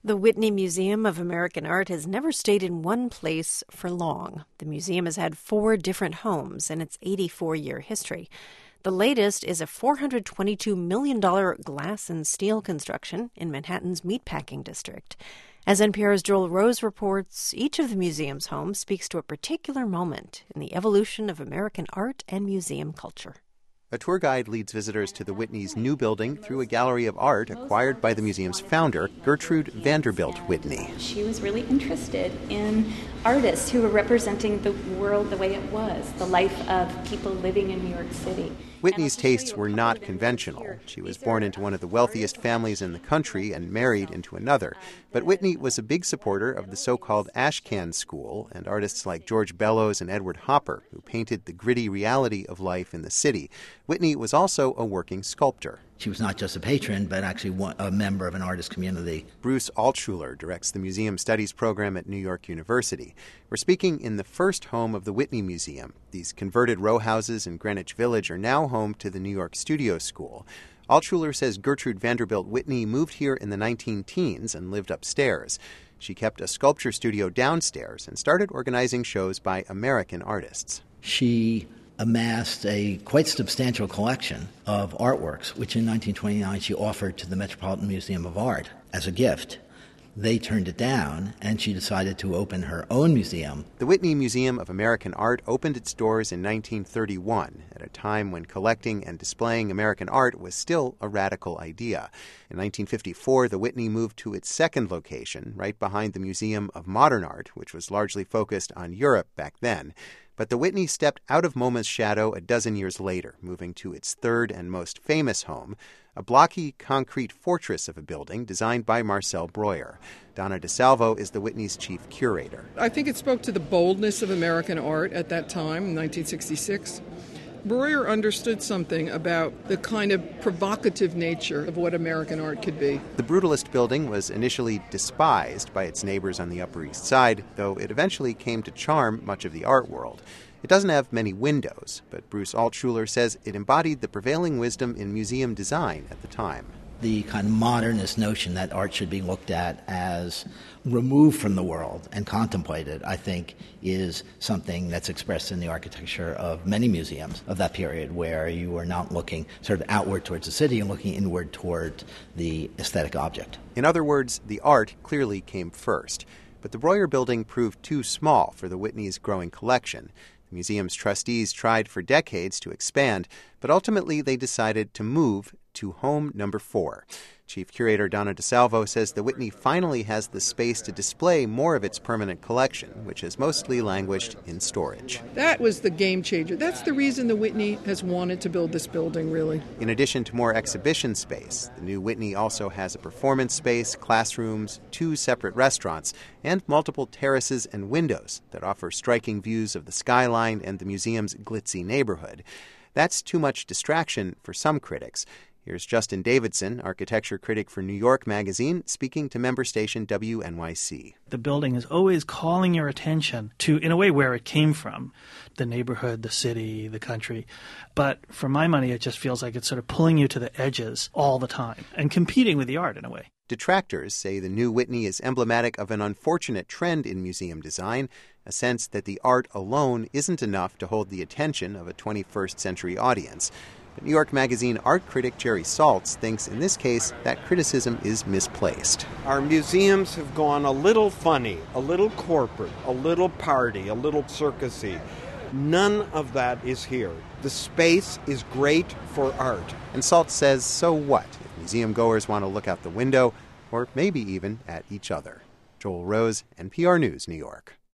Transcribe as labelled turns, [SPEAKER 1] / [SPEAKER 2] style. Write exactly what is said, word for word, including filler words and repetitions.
[SPEAKER 1] The Whitney Museum of American Art has never stayed in one place for long. The museum has had four different homes in its eighty-four-year history. The latest is a four hundred twenty-two million dollars glass and steel construction in Manhattan's Meatpacking District. As N P R's Joel Rose reports, each of the museum's homes speaks to a particular moment in the evolution of American art and museum culture.
[SPEAKER 2] A tour guide leads visitors to the Whitney's new building through a gallery of art acquired by the museum's founder, Gertrude Vanderbilt Whitney.
[SPEAKER 3] She was really interested in artists who were representing the world the way it was, the life of people living in New York City.
[SPEAKER 2] Whitney's tastes were not conventional. She was born into one of the wealthiest families in the country and married into another. But Whitney was a big supporter of the so-called Ashcan School and artists like George Bellows and Edward Hopper, who painted the gritty reality of life in the city. Whitney was also a working sculptor.
[SPEAKER 4] She was not just a patron, but actually a member of an artist community.
[SPEAKER 2] Bruce Altshuler directs the Museum Studies program at New York University. We're speaking in the first home of the Whitney Museum. These converted row houses in Greenwich Village are now home to the New York Studio School. Altshuler says Gertrude Vanderbilt Whitney moved here in the nineteen teens and lived upstairs. She kept a sculpture studio downstairs and started organizing shows by American artists.
[SPEAKER 4] She amassed a quite substantial collection of artworks, which in nineteen twenty-nine she offered to the Metropolitan Museum of Art as a gift. They turned it down, and she decided to open her own museum.
[SPEAKER 2] The Whitney Museum of American Art opened its doors in nineteen thirty-one, at a time when collecting and displaying American art was still a radical idea. In nineteen fifty-four, the Whitney moved to its second location, right behind the Museum of Modern Art, which was largely focused on Europe back then. But the Whitney stepped out of MoMA's shadow a dozen years later, moving to its third and most famous home, a blocky concrete fortress of a building designed by Marcel Breuer. Donna DeSalvo is the Whitney's chief curator.
[SPEAKER 5] I think it spoke to the boldness of American art at that time, in nineteen sixty-six. Breuer understood something about the kind of provocative nature of what American art could be.
[SPEAKER 2] The Brutalist building was initially despised by its neighbors on the Upper East Side, though it eventually came to charm much of the art world. It doesn't have many windows, but Bruce Altshuler says it embodied the prevailing wisdom in museum design at the time.
[SPEAKER 4] The kind of modernist notion that art should be looked at as removed from the world and contemplated, I think, is something that's expressed in the architecture of many museums of that period, where you are not looking sort of outward towards the city and looking inward toward the aesthetic object.
[SPEAKER 2] In other words, the art clearly came first. But the Breuer building proved too small for the Whitney's growing collection. The museum's trustees tried for decades to expand, but ultimately they decided to move to home number four. Chief Curator Donna DeSalvo says the Whitney finally has the space to display more of its permanent collection, which has mostly languished in storage.
[SPEAKER 5] That was the game changer. That's the reason the Whitney has wanted to build this building, really.
[SPEAKER 2] In addition to more exhibition space, the new Whitney also has a performance space, classrooms, two separate restaurants, and multiple terraces and windows that offer striking views of the skyline and the museum's glitzy neighborhood. That's too much distraction for some critics. Here's Justin Davidson, architecture critic for New York Magazine, speaking to member station W N Y C.
[SPEAKER 6] The building is always calling your attention to, in a way, where it came from, the neighborhood, the city, the country. But for my money, it just feels like it's sort of pulling you to the edges all the time and competing with the art in a way.
[SPEAKER 2] Detractors say the new Whitney is emblematic of an unfortunate trend in museum design, a sense that the art alone isn't enough to hold the attention of a twenty-first century audience. But New York Magazine art critic Jerry Saltz thinks in this case that criticism is misplaced.
[SPEAKER 7] Our museums have gone a little funny, a little corporate, a little party, a little circusy. None of that is here. The space is great for art.
[SPEAKER 2] And Saltz says, so what if museum goers want to look out the window or maybe even at each other? Joel Rose, N P R News, New York.